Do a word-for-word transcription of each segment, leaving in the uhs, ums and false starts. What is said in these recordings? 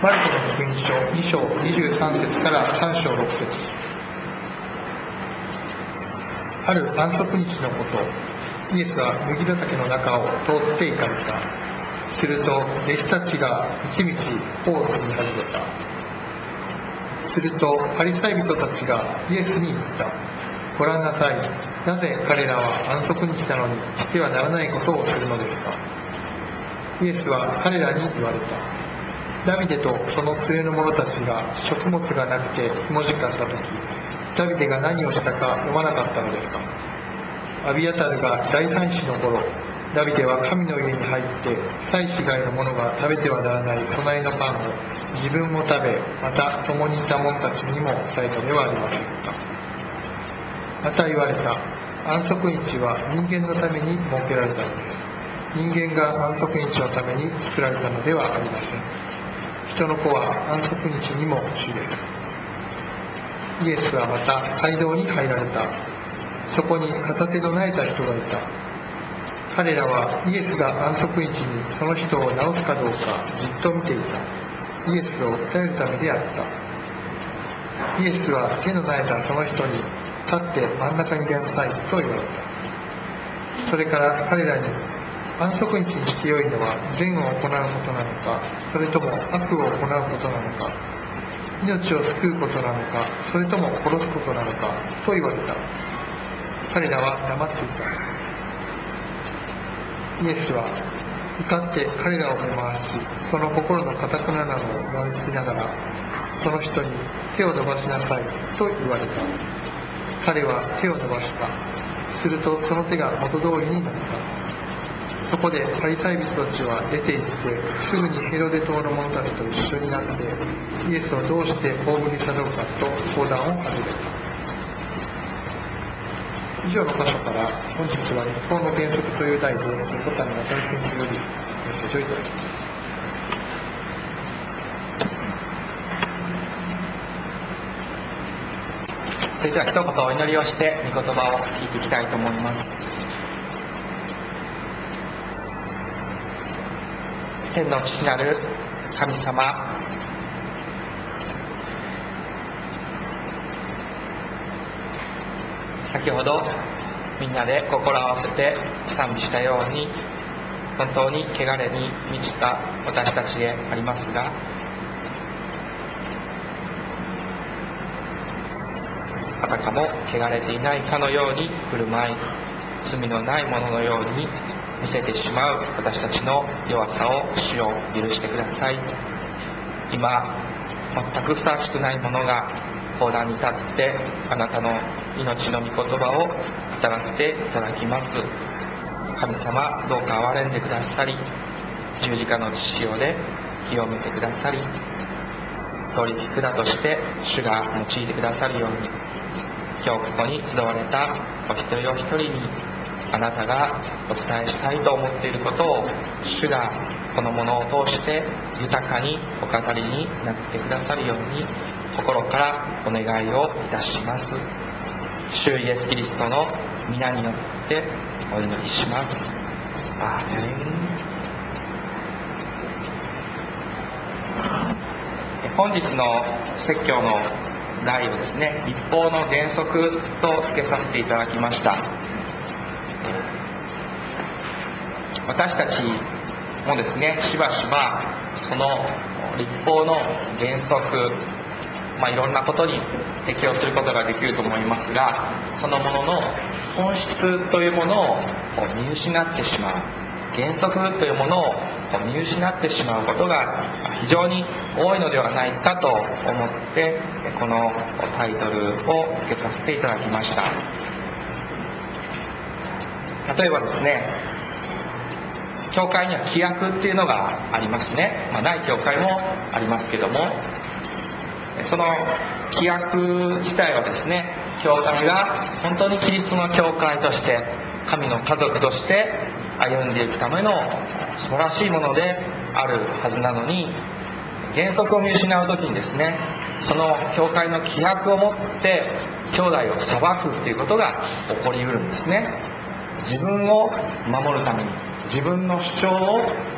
マルコの福音書に章にじゅうさん節からさん章ろく節。ある安息日のこと、イエスは麦畑の中を通って行かれた。すると弟子たちがみちみち歩を積み始めた。するとパリサイ人たちがイエスに言った。ご覧なさい、なぜ彼らは安息日なのにしてはならないことをするのですか。イエスは彼らに言われた。ダビデとその連れの者たちが食物がなくてひもじかった時、ダビデが何をしたか読まなかったのですか。アビアタルが大祭司の頃、ダビデは神の家に入って祭司外の者が食べてはならない備えのパンを自分も食べ、また共にいた者たちにも与えたではありませんか。また言われた。安息日は人間のために設けられたのです。人間が安息日のために作られたのではありません。人の子は安息日にも主です。イエスはまた街道に入られた。そこに片手の泣いた人がいた。彼らはイエスが安息日にその人を治すかどうかじっと見ていた。イエスを訴えるためであった。イエスは手の泣いたその人に、立って真ん中に出なさいと言われた。それから彼らに、安息日にしてよいのは善を行うことなのか、それとも悪を行うことなのか、命を救うことなのか、それとも殺すことなのかと言われた。彼らは黙っていた。イエスは怒って彼らを見回し、その心の堅くななのを嘆きながら、その人に手を伸ばしなさいと言われた。彼は手を伸ばした。するとその手が元通りになった。そこでパリサイ人たちは出て行って、すぐにヘロデ島の者たちと一緒になって、イエスをどうして葬り去ろうかと相談を始めた。以上の箇所から、本日は立法の原則という題で、横谷渡先生よりメッセージをいただきます。 それでは一言お祈りをして御言葉を聞いていきたいと思います。天の父なる神様、先ほどみんなで心を合わせて賛美したように、本当に汚れに満ちた私たちでありますが、あたかも汚れていないかのように振る舞い、罪のないもののように見せてしまう私たちの弱さを主よ許してください。今全くふさわしくないものが講談に立ってあなたの命の御言葉を語らせていただきます。神様、どうか憐れんでくださり、十字架の血潮で清めてくださり、取り管として主が用いてくださるように、今日ここに集われたお一人お一人にあなたがお伝えしたいと思っていることを主がこのものを通して豊かにお語りになってくださるように心からお願いをいたします。主イエスキリストの皆によってお祈りします。アーメン。本日の説教の題をですね、立法の原則と付けさせていただきました。私たちもですね、しばしばその立法の原則、まあ、いろんなことに適用することができると思いますが、そのものの本質というものを見失ってしまう、原則というものを見失ってしまうことが非常に多いのではないかと思ってこのタイトルを付けさせていただきました。例えばですね、教会には規約っていうのがありますね。まあ、ない教会もありますけども、その規約自体はですね、教会が本当にキリストの教会として神の家族として歩んでいくための素晴らしいものであるはずなのに、原則を見失う時にですね、その教会の規約を持って兄弟を裁くっていうことが起こりうるんですね。自分を守るために、自分の主張を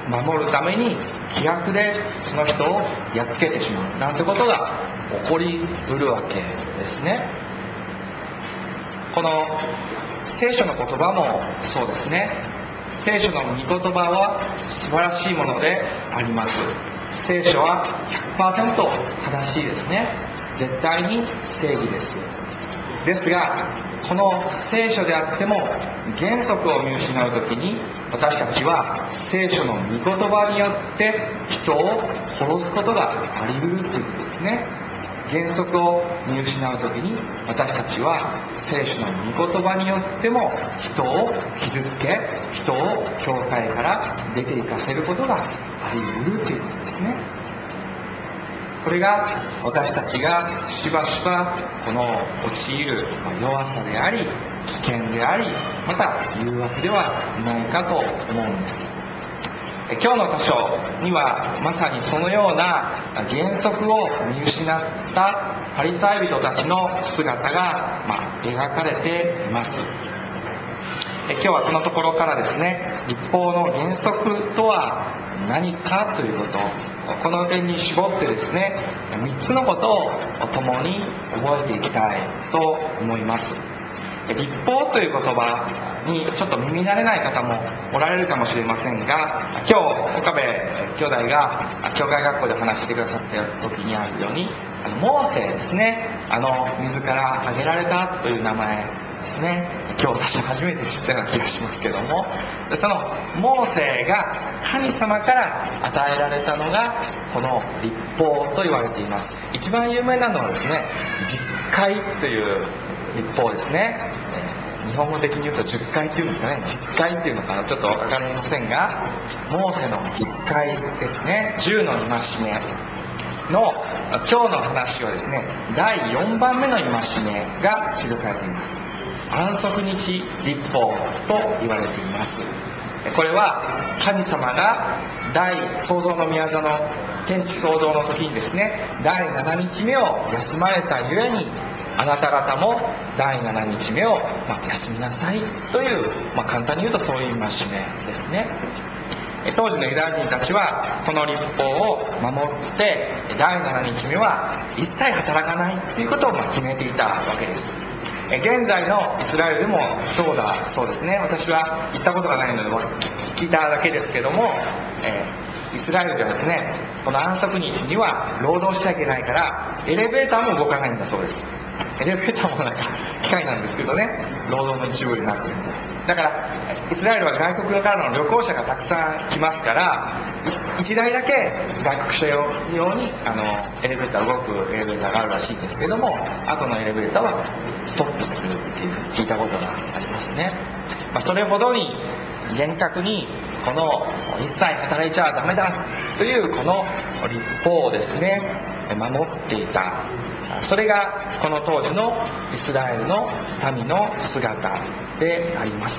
守るために気楽でその人をやっつけてしまうなんてことが起こりうるわけですね。この聖書の言葉もそうですね。聖書の御言葉は素晴らしいものであります。聖書は ひゃくパーセント 正しいですね。絶対に正義です。ですが、この聖書であっても原則を見失うときに、私たちは聖書の御言葉によって人を殺すことがあり得るということですね。原則を見失うときに、私たちは聖書の御言葉によっても人を傷つけ、人を教会から出て行かせることがあり得るということですね。これが私たちがしばしばこの陥る弱さであり、危険であり、また誘惑ではないかと思うんです。今日の箇所にはまさにそのような原則を見失ったパリサイ人たちの姿が、まあ、描かれています。今日はこのところからですね、律法の原則とは何かということ、この点に絞ってですね、みっつのことを共に覚えていきたいと思います。律法という言葉にちょっと耳慣れない方もおられるかもしれませんが、今日岡部兄弟が教会学校で話してくださった時にあるように、あのモーセですね、あの水から挙げられたという名前ですね、今日私初めて知ったような気がしますけども、そのモーセが神様から与えられたのがこの律法と言われています。一番有名なのはですね、十戒という律法ですね。日本語的に言うと十戒っていうんですかね、十戒っていうのかな、ちょっと分かりませんが、モーセの十戒ですね、十の戒めの今日の話はですね、だいよんばんめの戒めが記されています。安息日律法と言われています。これは神様が大創造の宮座の天地創造の時にですね、だいななにちめを休まれたゆえに、あなた方もだいななにちめを、まあ、休みなさいという、まあ、簡単に言うとそういう戒めですね。当時のユダヤ人たちはこの律法を守ってだいななにちめは一切働かないということを決めていたわけです。現在のイスラエルでもそうだそうですね。私は行ったことがないので聞いただけですけども、えー、イスラエルではですね、この安息日には労働しちゃいけないからエレベーターも動かないんだそうです。エレベーターもなんか機械なんですけどね、労働の一部になってるんで、だからイスラエルは外国からの旅行者がたくさん来ますから、いちだいだけ外国者用にあのエレベーター動くエレベーターがあるらしいんですけども、後のエレベーターはストップするっていうふうに聞いたことがありますね。まあ、それほどに厳格にこの一切働いちゃダメだというこの律法をですね守っていた、それがこの当時のイスラエルの民の姿であります。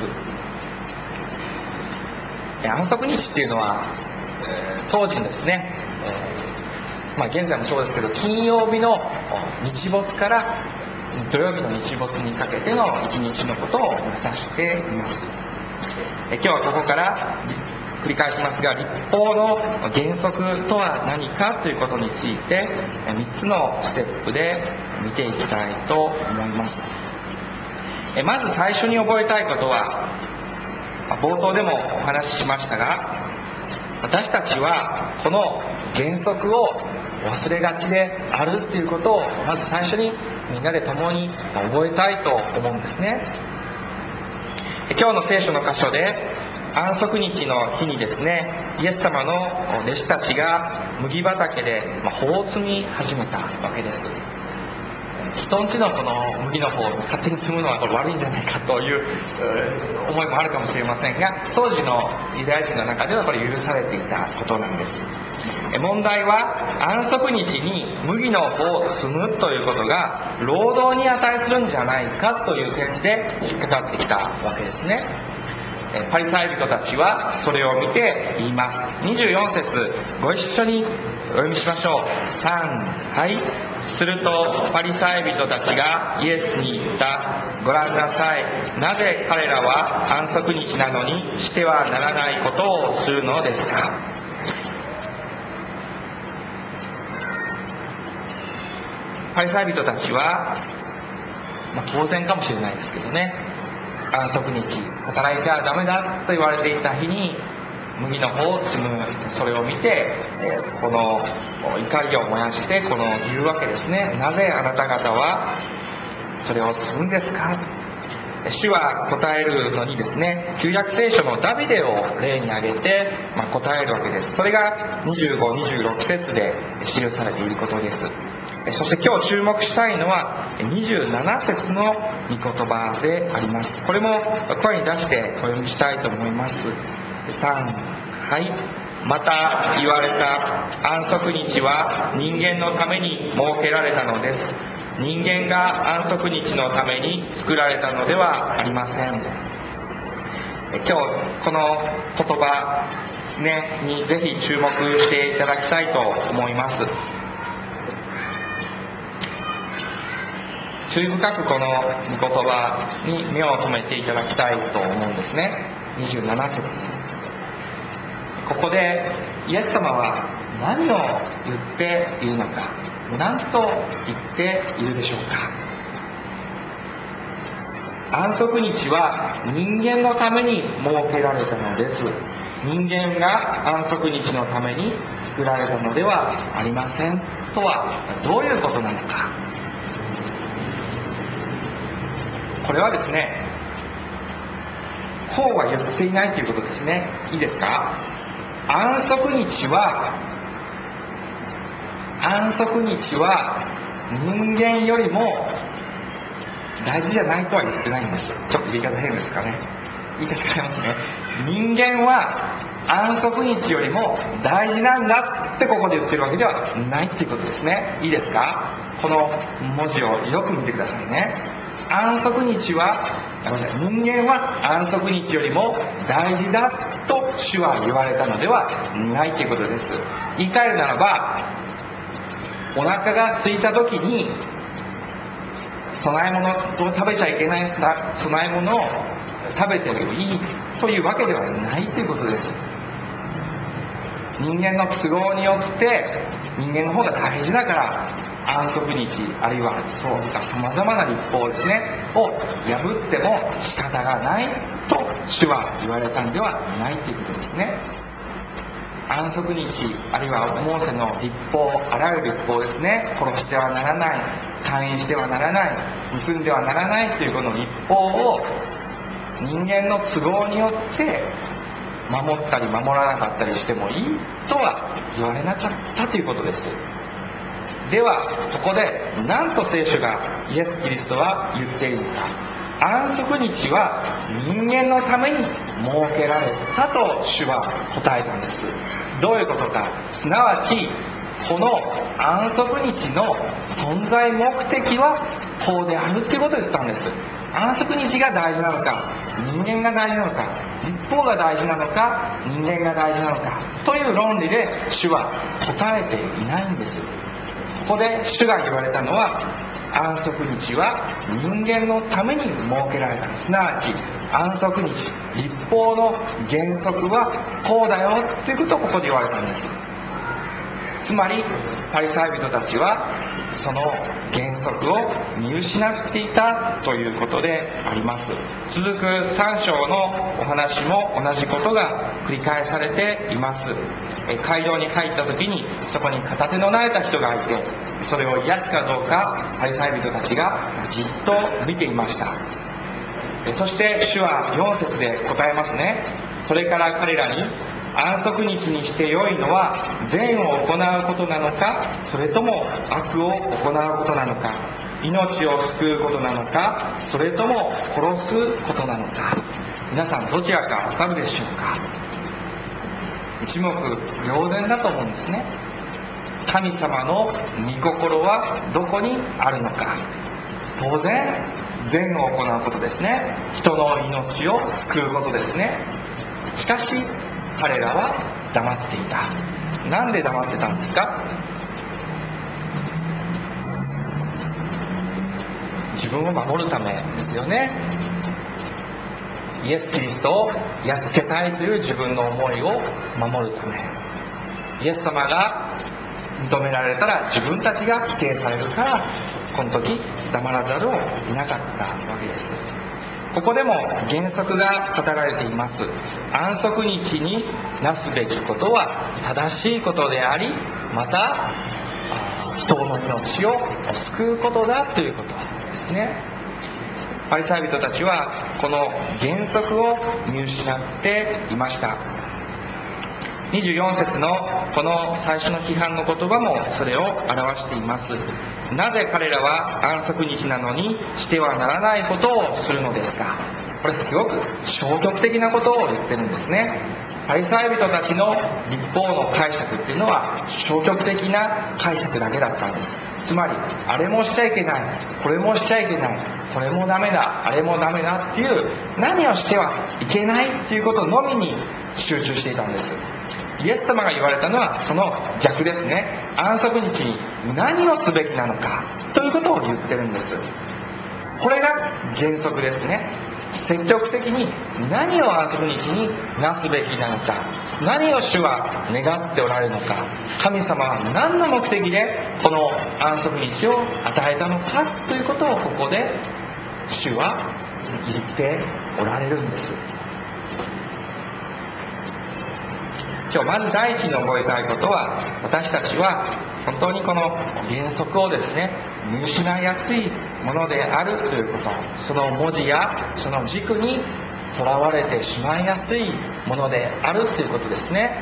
安息日っていうのは、えー、当時ですね、えーまあ、現在もそうですけど、金曜日の日没から土曜日の日没にかけての一日のことを指しています。え今日はここから繰り返しますが、律法の原則とは何かということについてみっつのステップで見ていきたいと思います。えまず最初に覚えたいことは、冒頭でもお話ししましたが、私たちはこの原則を忘れがちであるということをまず最初にみんなで共に覚えたいと思うんですね。今日の聖書の箇所で安息日の日にですね、イエス様の弟子たちが麦畑で穂を摘み始めたわけです。人んちのこの麦の方を勝手に摘むのはこれ悪いんじゃないかという思いもあるかもしれませんが、当時のユダヤ人の中ではこれ許されていたことなんです。問題は安息日に麦の穂を摘むということが労働に値するんじゃないかという点で引っかかってきたわけですね。パリサイ人たちはそれを見て言います。にじゅうよん節ご一緒にお読みしましょう。さん、はい。するとパリサイ人たちがイエスに言った。ご覧なさい。なぜ彼らは安息日なのにしてはならないことをするのですか。パリサイ人たちは、まあ、当然かもしれないですけどね、安息日働いちゃダメだと言われていた日に麦の穂を摘む、それを見てこの怒りを燃やしてこの言うわけですね。なぜあなた方はそれをするんですか。主は答えるのにですね、旧約聖書のダビデを例に挙げて、まあ、答えるわけです。それがにじゅうご、にじゅうろく節で記されていることです。そして今日注目したいのはにじゅうなな節の御言葉であります。これも声に出してお読みしたいと思います。さん、はい。また言われた。安息日は人間のために設けられたのです。人間が安息日のために作られたのではありません。今日この言葉ですねにぜひ注目していただきたいと思います。注意深くこの御言葉に目を留めていただきたいと思うんですね。にじゅうなな節、ここでイエス様は何を言っているのか、何と言っているでしょうか。安息日は人間のために設けられたのです。人間が安息日のために作られたのではありませんとはどういうことなのか。これはですね、こうは言っていないということですね。いいですか。安息日は安息日は人間よりも大事じゃないとは言ってないんです。ちょっと言い方変ですかね。言い方変えますね。人間は安息日よりも大事なんだってここで言ってるわけではないっていうことですね。いいですか。この文字をよく見てくださいね。安息日は、ごめんなさい、人間は安息日よりも大事だと主は言われたのではないということです。言い換えるならば、お腹が空いた時に供え物を食べちゃいけない供え物を食べてもいいというわけではないということです。人間の都合によって人間の方が大事だから安息日あるいはそうかさまざまな立法ですねを破っても仕方がないと主は言われたんではないということですね。安息日あるいはモーセの立法、あらゆる立法ですね、殺してはならない、姦淫してはならない、盗んではならないというこの立法を人間の都合によって守ったり守らなかったりしてもいいとは言われなかったということです。ではここで何と聖書がイエス・キリストは言っているのか。安息日は人間のために設けられたと主は答えたんです。どういうことか。すなわちこの安息日の存在目的はこうであるということを言ったんです。安息日が大事なのか、人間が大事なのか、立法が大事なのか、人間が大事なのかという論理で主は答えていないんです。ここで主が言われたのは、安息日は人間のために設けられた。すなわち安息日、立法の原則はこうだよということをここで言われたんです。つまりパリサイ人たちはその原則を見失っていたということであります。続くさん章のお話も同じことが繰り返されています。街道に入った時にそこに片手の慣れた人がいて、それを癒すかどうかパリサイ人たちがじっと見ていました。そして主はよん節で答えますね。それから彼らに、安息日にして良いのは善を行うことなのか、それとも悪を行うことなのか、命を救うことなのか、それとも殺すことなのか。皆さんどちらか分かるでしょうか。一目瞭然だと思うんですね。神様の御心はどこにあるのか。当然善を行うことですね。人の命を救うことですね。しかし彼らは黙っていた。 なんで黙ってたんですか？自分を守るためですよね。イエス・キリストをやっつけたいという自分の思いを守るため。イエス様が認められたら自分たちが否定されるから、この時黙らざるを得なかったわけです。ここでも原則が語られています。安息日になすべきことは正しいことであり、また人の命を救うことだということですね。パリサイ人たちはこの原則を見失っていました。にじゅうよん節のこの最初の批判の言葉もそれを表しています。なぜ彼らは安息日なのにしてはならないことをするのですか？これすごく消極的なことを言ってるんですね。パリサイ人たちの律法の解釈っていうのは消極的な解釈だけだったんです。つまりあれもしちゃいけない、これもしちゃいけない、これもダメだ、あれもダメだっていう、何をしてはいけないっていうことのみに集中していたんです。イエス様が言われたのはその逆ですね。安息日に何をすべきなのかということを言ってるんです。これが原則ですね。積極的に何を安息日になすべきなのか、何を主は願っておられるのか、神様は何の目的でこの安息日を与えたのかということをここで主は言っておられるんです。今日まず第一に覚えたいことは、私たちは本当にこの原則をですね、見失いやすいものであるということ、その文字やその軸にとらわれてしまいやすいものであるということですね。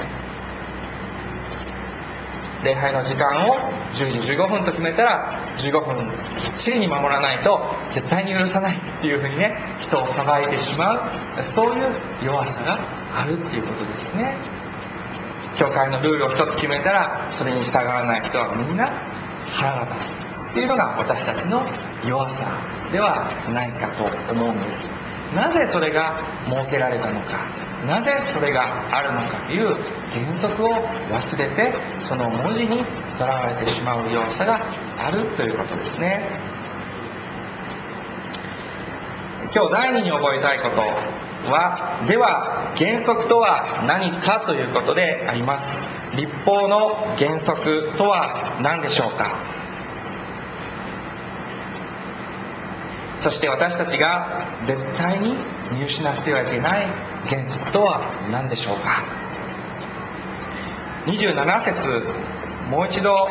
礼拝の時間をじゅうじじゅうごふんと決めたらじゅうごふんきっちりに守らないと絶対に許さないっていうふうにね、人を裁いてしまう、そういう弱さがあるっていうことですね。教会のルールを一つ決めたらそれに従わない人はみんな腹が立つっていうのが私たちの弱さではないかと思うんです。なぜそれが設けられたのか、なぜそれがあるのかという原則を忘れて、その文字にとらわれてしまう弱さがあるということですね。今日第二に覚えたいことは、では原則とは何かということであります。律法の原則とは何でしょうか。そして私たちが絶対に見失ってはいけない原則とは何でしょうか。にじゅうなな節、もう一度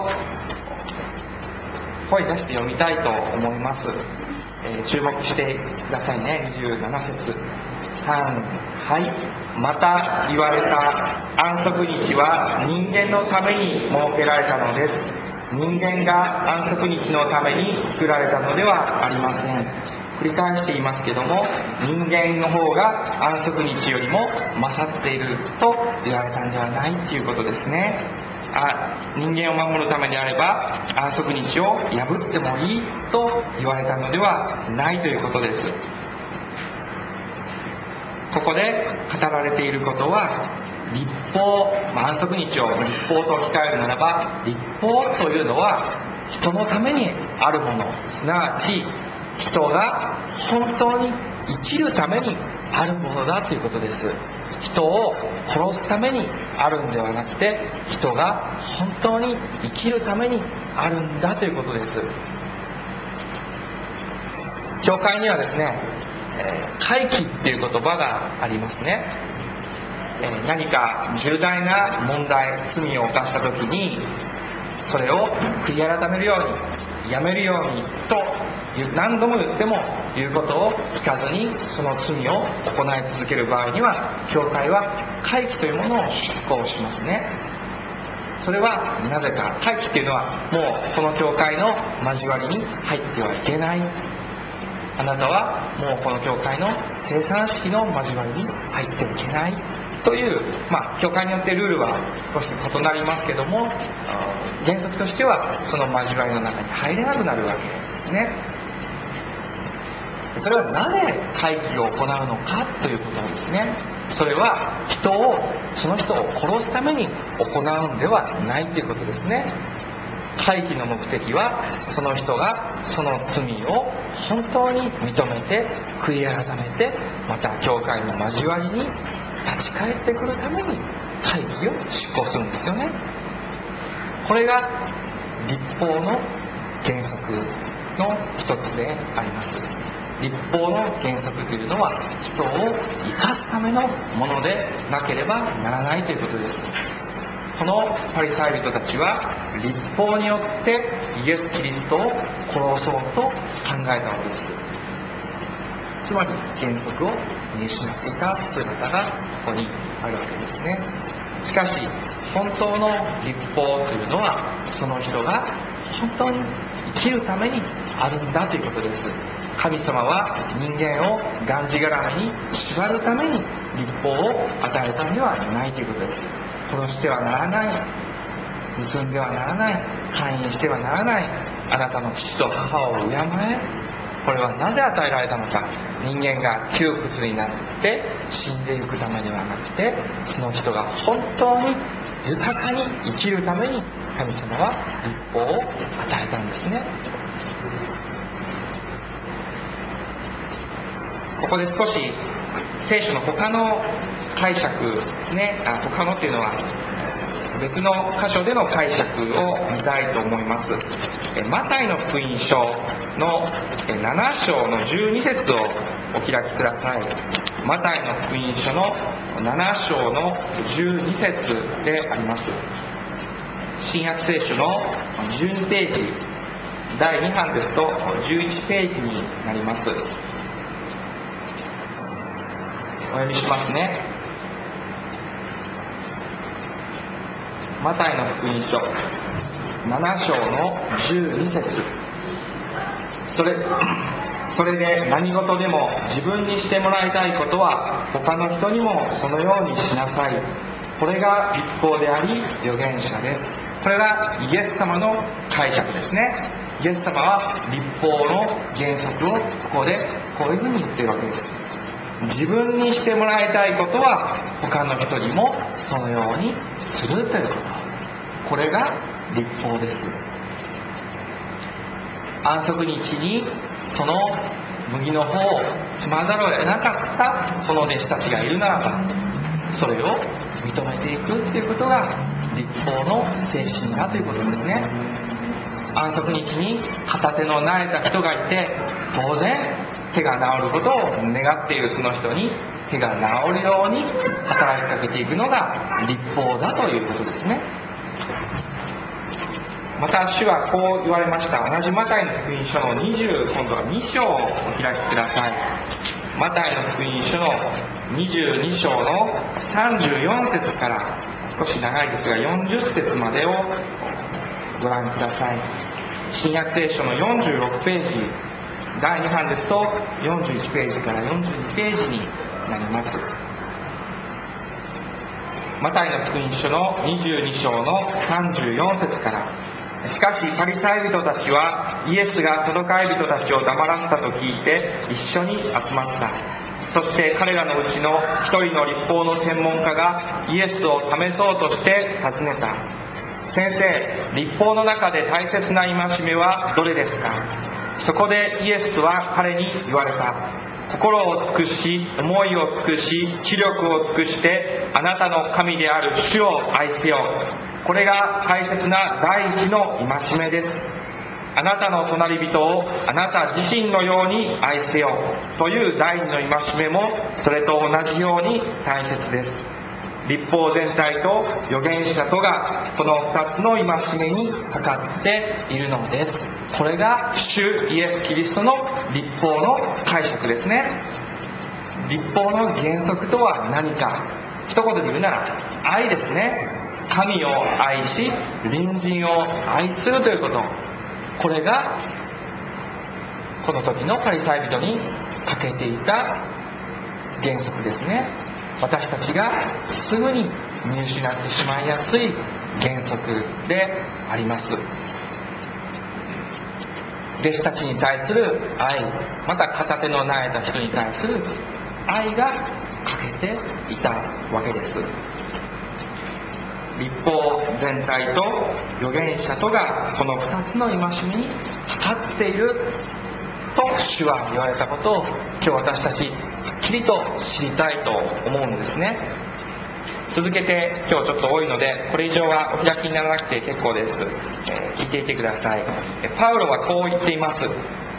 声出して読みたいと思います。えー、注目してくださいね。にじゅうなな節、さん、はい。また言われた、安息日は人間のために設けられたのです。人間が安息日のために作られたのではありません。繰り返していますけども、人間の方が安息日よりも勝っていると言われたんではないということですね。あ、人間を守るためであれば安息日を破ってもいいと言われたのではないということです。ここで語られていることは、律法、まあ、安息日を律法と置き換えるならば、律法というのは人のためにあるもの、すなわち人が本当に生きるためにあるものだということです。人を殺すためにあるんではなくて、人が本当に生きるためにあるんだということです。教会にはですね、回帰っていう言葉がありますね。何か重大な問題、罪を犯した時にそれを悔い改めるように、やめるようにと何度も言っても言うことを聞かずにその罪を行い続ける場合には、教会は回帰というものを出行しますね。それはなぜか、回帰っていうのはもうこの教会の交わりに入ってはいけない、あなたはもうこの教会の生産式の交わりに入ってはいけないという、まあ教会によってルールは少し異なりますけども、原則としてはその交わりの中に入れなくなるわけですね。それはなぜ回帰を行うのかということですね。 それは人をその人を殺すために行うんではないということですね。会議の目的はその人がその罪を本当に認めて悔い改めて、また教会の交わりに立ち返ってくるために会議を執行するんですよね。これが律法の原則の一つであります。律法の原則というのは人を生かすためのものでなければならないということです。このパリサイ人たちは律法によってイエス・キリストを殺そうと考えたわけです。つまり原則を見失っていた姿がここにあるわけですね。しかし本当の律法というのはその人が本当に生きるためにあるんだということです。神様は人間をがんじがらめに縛るために律法を与えたんではないということです。殺してはならない、盗んではならない、姦淫してはならない、あなたの父と母を敬え。これはなぜ与えられたのか。人間が窮屈になって死んでいくためではなくて、その人が本当に豊かに生きるために神様は律法を与えたんですね。ここで少し聖書の他の解釈ですね、あ他のというのは別の箇所での解釈を見たいと思います。マタイの福音書のなな章のじゅうに節をお開きください。マタイの福音書のなな章のじゅうに節であります。新約聖書のじゅうにページ、だいに版ですとじゅういちページになります。お読みしますね。マタイの福音書なな章のじゅうに節。それそれで何事でも自分にしてもらいたいことは他の人にもそのようにしなさい。これが律法であり預言者です。これがイエス様の解釈ですね。イエス様は律法の原則をここでこういうふうに言っているわけです。自分にしてもらいたいことは他の人にもそのようにするということ。これが律法です。安息日にその麦の穂を摘まざるを得なかったこの弟子たちがいるならば、それを認めていくということが律法の精神だということですね。安息日に片手の苗えた人がいて、当然手が治ることを願っているその人に手が治るように働きかけていくのが律法だということですね。また主はこう言われました。同じマタイの福音書のにじゅう、今度はに章をお開きください。マタイの福音書のにじゅうに章のさんじゅうよん節から少し長いですがよんじゅう節までをご覧ください。新約聖書のよんじゅうろくページ、だいに版ですとよんじゅういちページからよんじゅうにページになります。マタイの福音書のにじゅうに章のさんじゅうよん節から。しかしパリサイ人たちはイエスがサドカイ人たちを黙らせたと聞いて一緒に集まった。そして彼らのうちの一人の律法の専門家がイエスを試そうとして尋ねた。先生、律法の中で大切な戒めはどれですか？そこでイエスは彼に言われた。心を尽くし、思いを尽くし、知力を尽くしてあなたの神である主を愛せよ。これが大切な第一の戒めです。あなたの隣人をあなた自身のように愛せよという第二の戒めもそれと同じように大切です。律法全体と預言者とがこの二つの戒めにかかっているのです。これが主イエス・キリストの律法の解釈ですね。律法の原則とは何か、一言で言うなら愛ですね。神を愛し隣人を愛するということ、これがこの時のパリサイ人に欠けていた原則ですね。私たちがすぐに見失ってしまいやすい原則であります。弟子たちに対する愛、また片手の苗えた人に対する愛がかけていたわけです。律法全体と預言者とがこのふたつの戒めにかかっていると主は言われたことを今日私たちはっきりと知りたいと思うんですね。続けて今日ちょっと多いのでこれ以上はお開きにならなくて結構です、えー、聞いていてください。パウロはこう言っています。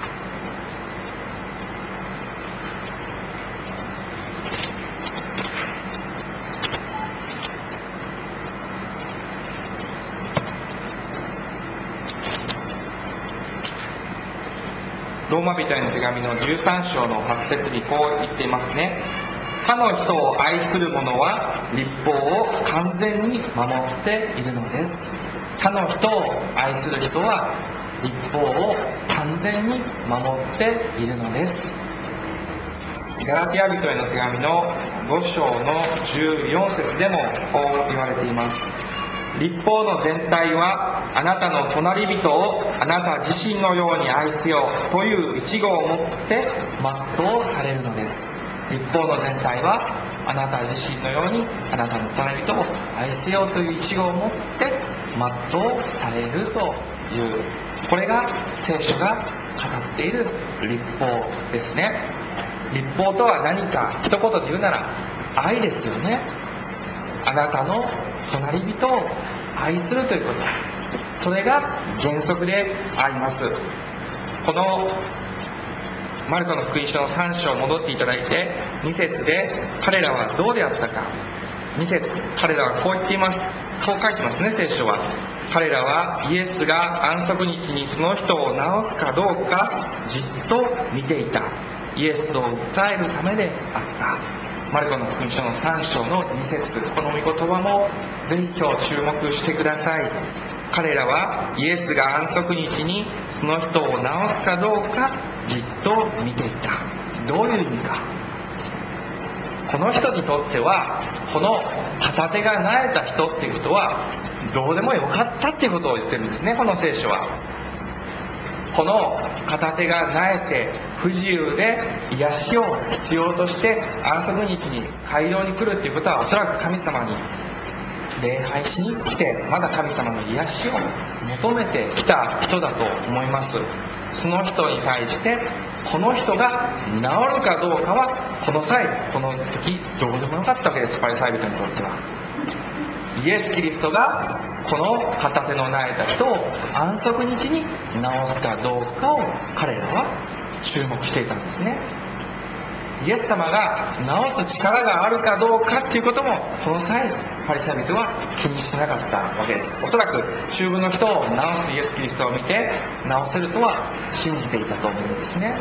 ローマ人への手紙のじゅうさん章のはち節にこう言っていますね。他の人を愛する者は律法を完全に守っているのです。他の人を愛する人は律法を完全に守っているのです。ガラティア人への手紙のご章のじゅうよん節でもこう言われています。律法の全体はあなたの隣人をあなた自身のように愛すようという一語をもって全うされるのです。律法の全体はあなた自身のようにあなたの隣人を愛せようという一語をもって全うされるという、これが聖書が語っている律法ですね。律法とは何か一言で言うなら愛ですよね。あなたの隣人を愛するということ、それが原則であります。このマルコの福音書のさん章戻っていただいてに節で彼らはどうであったか。に節、彼らはこう言っています。こう書いてますね、聖書は。彼らはイエスが安息日にその人を治すかどうかじっと見ていた。イエスを訴えるためであった。マルコの福音書のさん章のに節、この御言葉もぜひ今日注目してください。彼らはイエスが安息日にその人を治すかどうかじっと見ていた。どういう意味か。この人にとってはこの片手がなえた人っていうことはどうでもよかったっていうことを言ってるんですね、この聖書は。この片手がなえて不自由で癒しを必要として安息日に街道に来るっていうことはおそらく神様に礼拝しに来てまだ神様の癒しを求めてきた人だと思います。その人に対してこの人が治るかどうかはこの際この時どうでもよかったわけです。パリサイ人にとってはイエス・キリストがこの片手のなえた人を安息日に治すかどうかを彼らは注目していたんですね。イエス様が治す力があるかどうかっていうこともこの際パリサイ人は気にしてなかったわけです。おそらく中部の人を治すイエス・キリストを見て治せるとは信じていたと思うんですね。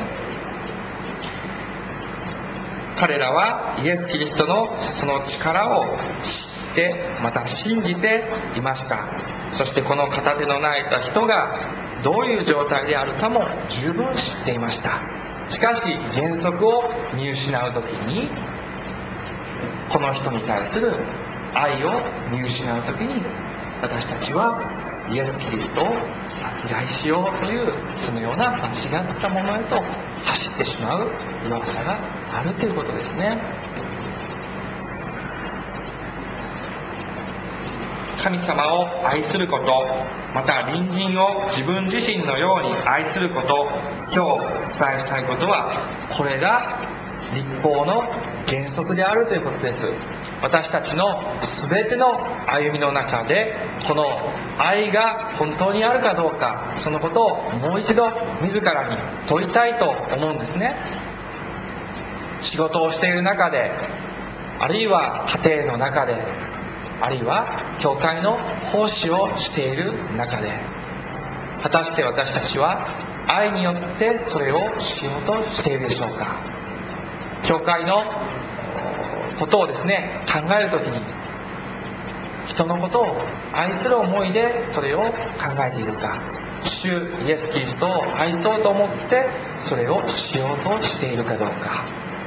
彼らはイエス・キリストのその力を知ってまた信じていました。そしてこの片手のなえた人がどういう状態であるかも十分知っていました。しかし原則を見失う時にこの人に対する愛を見失う時に私たちはイエス・キリストを殺害しようというそのような間違ったものへと走ってしまう弱さがあるということですね。神様を愛すること、また隣人を自分自身のように愛すること、今日お伝えしたいことはこれが律法の原則であるということです。私たちの全ての歩みの中でこの愛が本当にあるかどうか、そのことをもう一度自らに問いたいと思うんですね。仕事をしている中で、あるいは家庭の中で、あるいは教会の奉仕をしている中で、果たして私たちは愛によってそれをしようとしているでしょうか。教会のことをですね考えるときに人のことを愛する思いでそれを考えているか、主イエス・キリストを愛そうと思ってそれをしようとしているかどうか。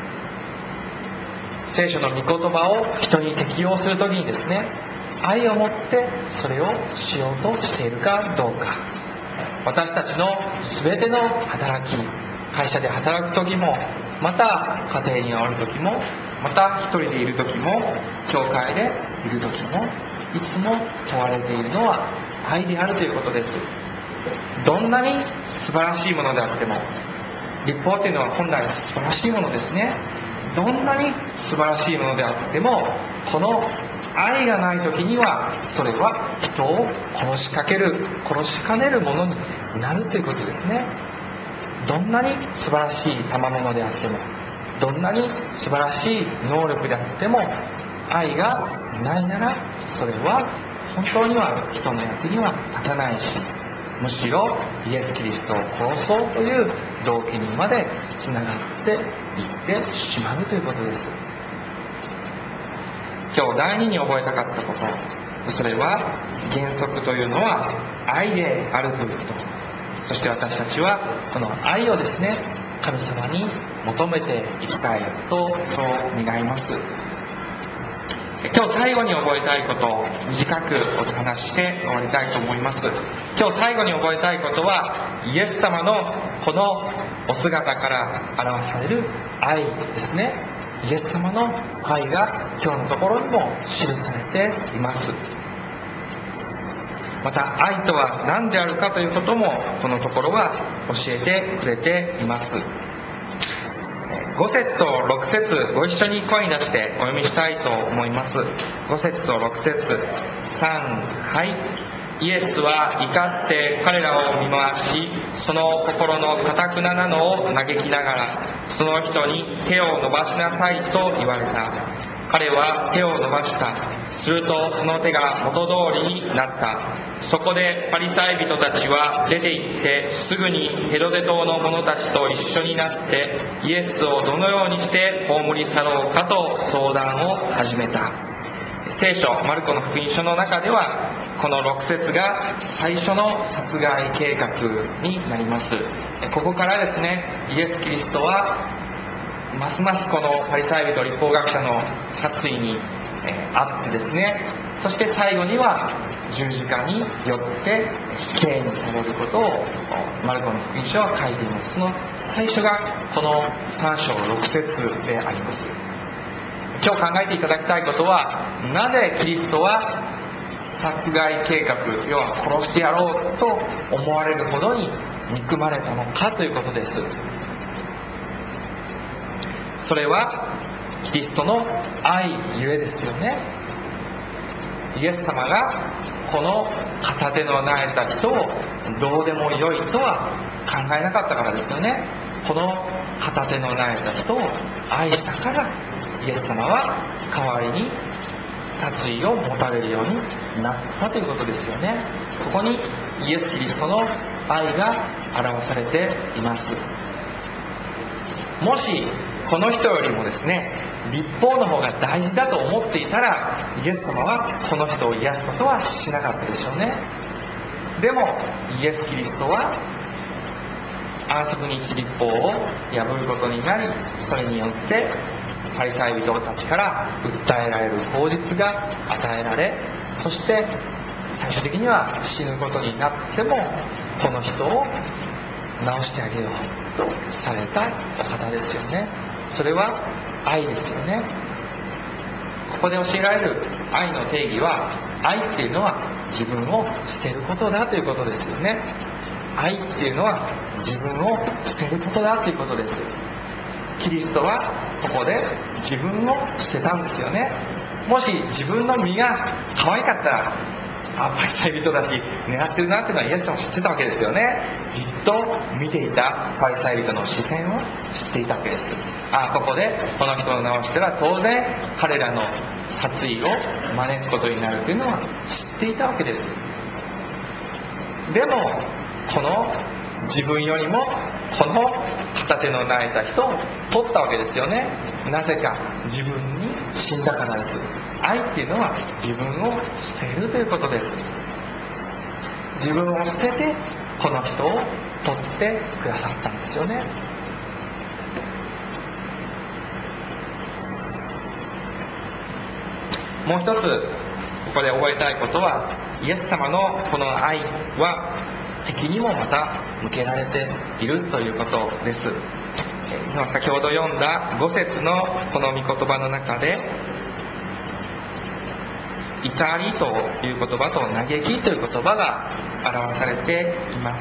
聖書の御言葉を人に適用するときにですね、愛を持ってそれをしようとしているかどうか。私たちの全ての働き、会社で働くときも、また家庭におるときも、 また一人でいる時も、教会でいる時も、いつも問われているのは愛であるということです。どんなに素晴らしいものであっても、律法というのは本来素晴らしいものですね。どんなに素晴らしいものであっても、この愛がない時には、それは人を殺しかける、殺しかねるものになるということですね。どんなに素晴らしい賜物であっても、どんなに素晴らしい能力であっても、愛がないなら、それは本当には人の役には立たないし、むしろイエス・キリストを殺そうという動機にまでつながっていってしまうということです。今日第二に覚えたかったこと、それは原則というのは愛であるということ。そして私たちはこの愛をですね、神様に求めていきたいとそう願います。今日最後に覚えたいことを短くお話しして終わりたいと思います。今日最後に覚えたいことは、イエス様のこのお姿から表される愛ですね。イエス様の愛が今日のところにも記されています。また愛とは何であるかということもこのところは教えてくれています。ご節とろく節ご一緒に声に出してお読みしたいと思います。ご節とろく節、さん、はい。イエスは怒って彼らを見回し、その心の堅くななのを嘆きながら、その人に手を伸ばしなさいと言われた。彼は手を伸ばした。するとその手が元通りになった。そこでパリサイ人たちは出て行って、すぐにヘロデ島の者たちと一緒になってイエスをどのようにして葬り去ろうかと相談を始めた。聖書マルコの福音書の中ではこのろく節が最初の殺害計画になります。ここからですね、イエス・キリストはますますこのパリサイ人律法学者の殺意にあってですね、そして最後には十字架によって死刑にされることをマルコの福音書は書いています。その最初がこのさん章ろく節であります。今日考えていただきたいことは、なぜキリストは殺害計画、要は殺してやろうと思われるほどに憎まれたのかということです。それはキリストの愛ゆえですよね。イエス様がこの片手のなえた人をどうでもよいとは考えなかったからですよね。この片手のなえた人を愛したからイエス様は代わりに殺意を持たれるようになったということですよね。ここにイエス・キリストの愛が表されています。もしこの人よりもですね、律法の方が大事だと思っていたら、イエス様はこの人を癒すことはしなかったでしょうね。でもイエス・キリストは安息日律法を破ることになり、それによってパリサイ人たちから訴えられる口実が与えられ、そして最終的には死ぬことになってもこの人を治してあげようとされたお方ですよね。それは愛ですよね。ここで教えられる愛の定義は、愛っていうのは自分を捨てることだということですよね。愛っていうのは自分を捨てることだということです。キリストはここで自分を捨てたんですよね。もし自分の身が可愛かったら、あ、パリサイ人たち狙ってるなっていうのはイエス様も知ってたわけですよね。じっと見ていたパリサイ人の視線を知っていたわけです。あ、ここでこの人を直したら当然彼らの殺意を招くことになるというのは知っていたわけです。でもこの自分よりもこの片手のなえた人を取ったわけですよね。なぜか自分に死んだからです。愛っていうのは自分を捨てるということです。自分を捨ててこの人を取ってくださったんですよね。もう一つここで覚えたいことは、イエス様のこの愛は敵にもまた向けられているということです。 先ほど読んだご節のこの御言葉の中で、怒りという言葉と嘆きという言葉が表されています。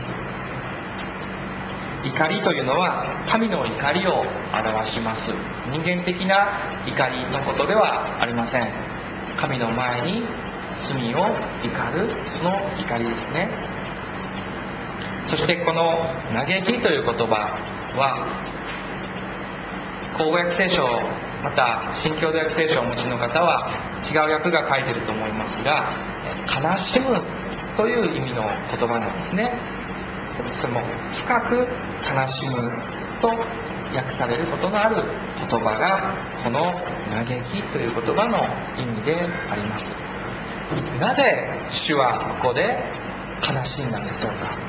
怒りというのは神の怒りを表します。人間的な怒りのことではありません。神の前に罪を怒る、その怒りですね。そしてこの嘆きという言葉は、口語訳聖書、また新共同訳聖書をお持ちの方は違う訳が書いていると思いますが、悲しむという意味の言葉なんですね。それも深く悲しむと訳されることのある言葉がこの嘆きという言葉の意味であります。なぜ主はここで悲しんだんでしょうか。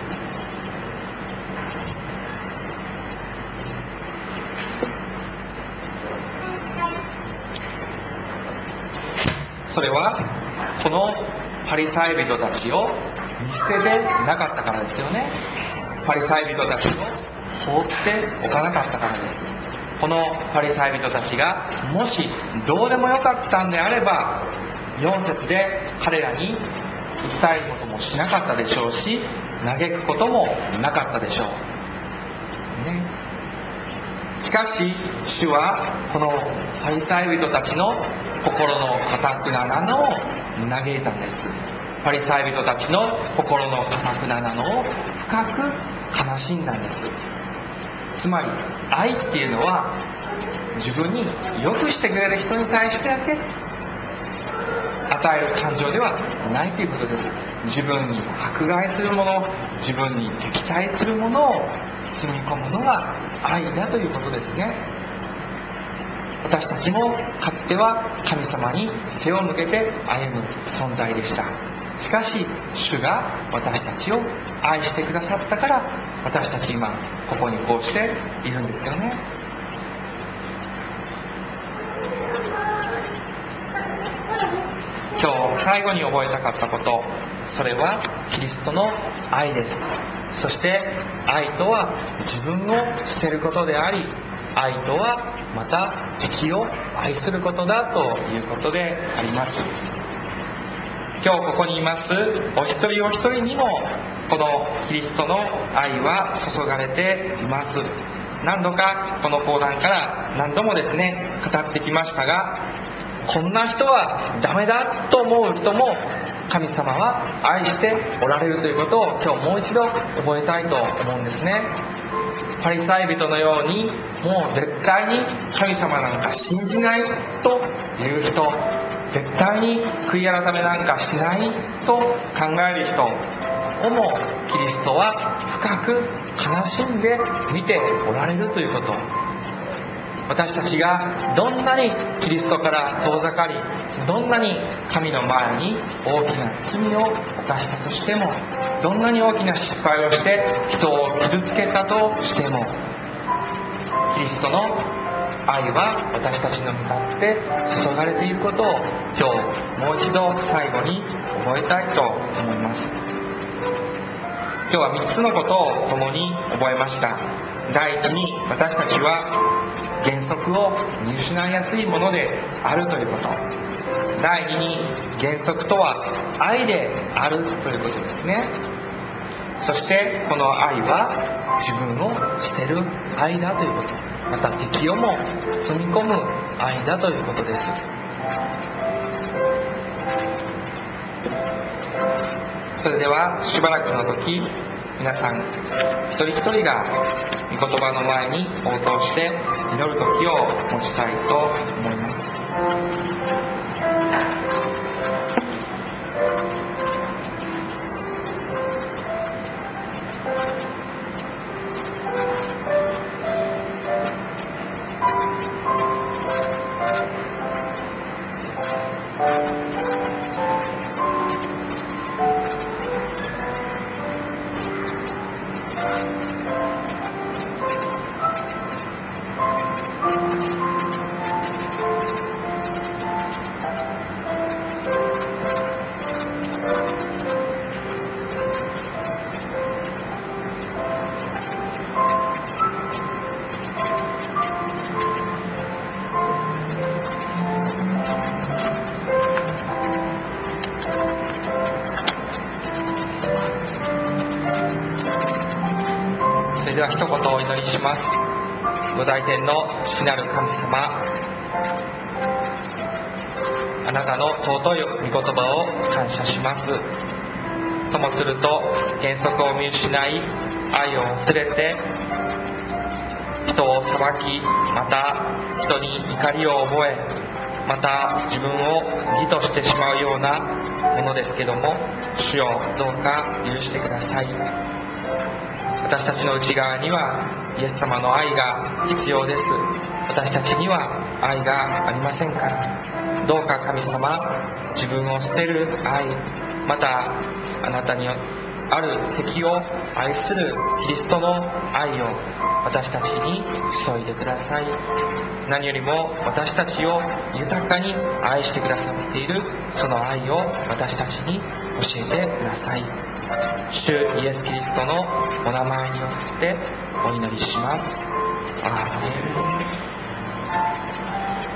それはこのパリサイ人たちを見捨ててなかったからですよね。パリサイ人たちを放っておかなかったからです。このパリサイ人たちがもしどうでもよかったんであれば、よん節で彼らに訴えることもしなかったでしょうし、嘆くこともなかったでしょう、ね、しかし主はこのパリサイ人たちの心の堅くななのを嘆いたんです。パリサイ人たちの心の堅くななのを深く悲しんだんです。つまり愛っていうのは自分に良くしてくれる人に対してだけ与える感情ではないということです。自分に迫害するもの、自分に敵対するものを包み込むのが愛だということですね。私たちもかつては神様に背を向けて歩む存在でした。しかし主が私たちを愛してくださったから、私たち今ここにこうしているんですよね。今日最後に覚えたかったこと、それはキリストの愛です。そして愛とは自分を捨てることであり、愛とはまた敵を愛することだということであります。今日ここにいますお一人お一人にもこのキリストの愛は注がれています。何度かこの講談から何度もですね語ってきましたが、こんな人はダメだと思う人も神様は愛しておられるということを今日もう一度覚えたいと思うんですね。パリサイ人のようにもう絶対に神様なんか信じないという人、絶対に悔い改めなんかしないと考える人をもキリストは深く悲しんで見ておられるということ。私たちがどんなにキリストから遠ざかり、どんなに神の前に大きな罪を犯したとしても、どんなに大きな失敗をして人を傷つけたとしても、キリストの愛は私たちに向かって注がれていることを今日もう一度最後に覚えたいと思います。今日はみっつのことを共に覚えました。第一に、私たちは原則を見失いやすいものであるということ。第二に、原則とは愛であるということですね。そしてこの愛は自分を捨てる愛だということ、また敵をも包み込む愛だということです。それではしばらくの時、皆さん一人一人が御言葉の前に応答して祈る時を持ちたいと思います。 それでは一言お祈りします。ご在天の父なる神様、あなたの尊い御言葉を感謝します。ともすると原則を見失い、愛を忘れて人を裁き、また人に怒りを覚え、また自分を義としてしまうようなものですけども、主よ、どうか許してください。私たちの内側にはイエス様の愛が必要です。私たちには愛がありませんから、どうか神様、自分を捨てる愛、またあなたにある敵を愛するキリストの愛を私たちに注いでください。何よりも私たちを豊かに愛してくださっているその愛を私たちに教えてください。主イエス・キリストのお名前によってお祈りします。アーメン。